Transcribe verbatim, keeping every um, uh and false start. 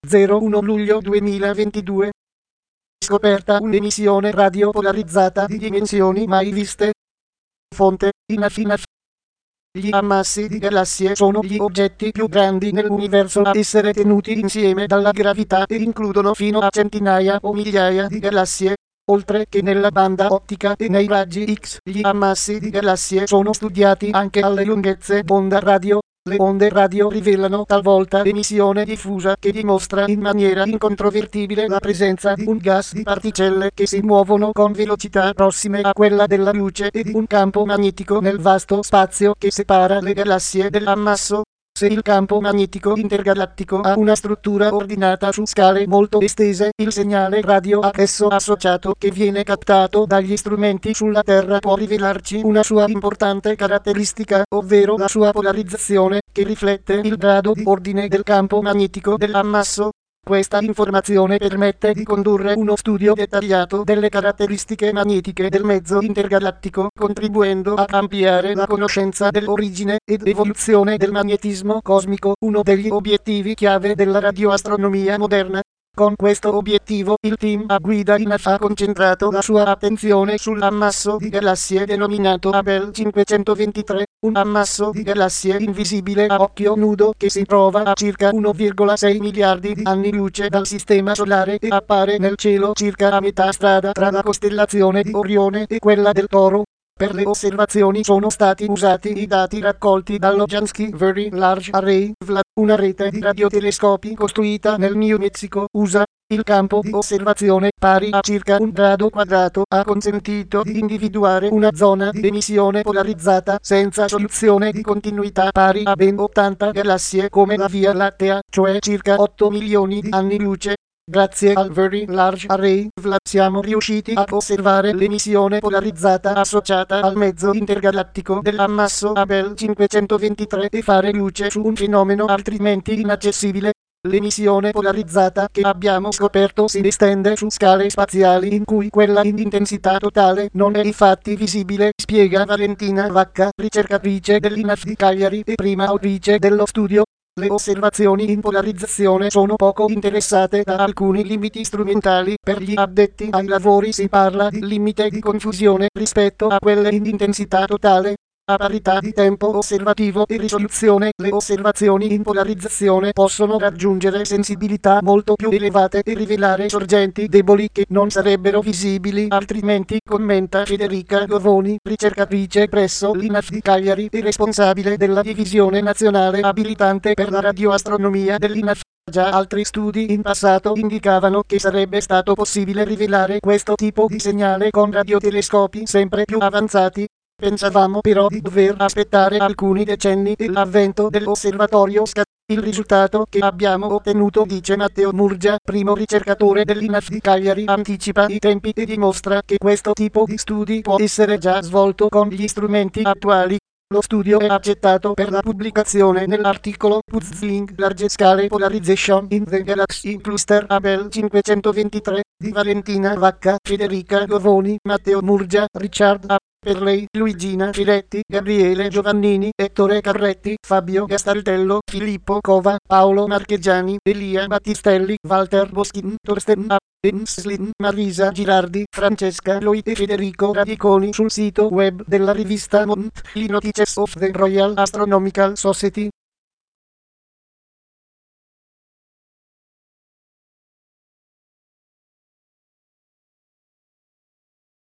zero uno luglio duemilaventidue. Scoperta un'emissione radio polarizzata di dimensioni mai viste. Fonte: I N A F. I N A F. Gli ammassi di galassie sono gli oggetti più grandi nell'universo a essere tenuti insieme dalla gravità e includono fino a centinaia o migliaia di galassie. Oltre che nella banda ottica e nei raggi X, gli ammassi di galassie sono studiati anche alle lunghezze d'onda radio. Le onde radio rivelano talvolta emissione diffusa che dimostra in maniera incontrovertibile la presenza di un gas di particelle che si muovono con velocità prossime a quella della luce e di un campo magnetico nel vasto spazio che separa le galassie dall'ammasso. Se il campo magnetico intergalattico ha una struttura ordinata su scale molto estese, il segnale radio a esso associato che viene captato dagli strumenti sulla Terra può rivelarci una sua importante caratteristica, ovvero la sua polarizzazione, che riflette il grado di ordine del campo magnetico dell'ammasso. Questa informazione permette di condurre uno studio dettagliato delle caratteristiche magnetiche del mezzo intergalattico, contribuendo a ampliare la conoscenza dell'origine ed evoluzione del magnetismo cosmico, uno degli obiettivi chiave della radioastronomia moderna. Con questo obiettivo, il team a guida I N A F ha concentrato la sua attenzione sull'ammasso di galassie denominato Abell cinquecentoventitré, un ammasso di galassie invisibile a occhio nudo che si trova a circa uno virgola sei miliardi di anni luce dal Sistema Solare e appare nel cielo circa a metà strada tra la costellazione di Orione e quella del Toro. Per le osservazioni sono stati usati i dati raccolti dallo Jansky Very Large Array V L A, una rete di radiotelescopi costruita nel New Mexico, U S A. Il campo di osservazione, pari a circa un grado quadrato, ha consentito di individuare una zona di emissione polarizzata senza soluzione di continuità pari a ben ottanta galassie come la Via Lattea, cioè circa otto milioni di anni luce. Grazie al Very Large Array V L A siamo riusciti a osservare l'emissione polarizzata associata al mezzo intergalattico dell'ammasso Abell cinquecentoventitré e fare luce su un fenomeno altrimenti inaccessibile. L'emissione polarizzata che abbiamo scoperto si estende su scale spaziali in cui quella in intensità totale non è infatti visibile, spiega Valentina Vacca, ricercatrice dell'I N A F di Cagliari e prima autrice dello studio. Le osservazioni in polarizzazione sono poco interessate da alcuni limiti strumentali. Per gli addetti ai lavori si parla di limite di confusione rispetto a quelle in intensità totale. A parità di tempo osservativo e risoluzione, le osservazioni in polarizzazione possono raggiungere sensibilità molto più elevate e rivelare sorgenti deboli che non sarebbero visibili altrimenti, commenta Federica Govoni, ricercatrice presso l'I N A F di Cagliari e responsabile della divisione nazionale abilitante per la radioastronomia dell'I N A F. Già altri studi in passato indicavano che sarebbe stato possibile rivelare questo tipo di segnale con radiotelescopi sempre più avanzati. Pensavamo però di dover aspettare alcuni decenni e l'avvento dell'osservatorio Scat. Il risultato che abbiamo ottenuto, dice Matteo Murgia, primo ricercatore dell'I N A F di Cagliari, anticipa i tempi e dimostra che questo tipo di studi può essere già svolto con gli strumenti attuali. Lo studio è accettato per la pubblicazione nell'articolo Puzzling Large Scale Polarization in the Galaxy Cluster Abell cinquecentoventitré di Valentina Vacca, Federica Govoni, Matteo Murgia, Richard A. Perley, Luigina Filetti, Gabriele Giovannini, Ettore Carretti, Fabio Gastaldello, Filippo Cova, Paolo Marchegiani, Elia Battistelli, Walter Boschin, Torsten A. Enslin, Marisa Girardi, Francesca Loi e Federico Radiconi sul sito web della rivista Monthly Notices of the Royal Astronomical Society.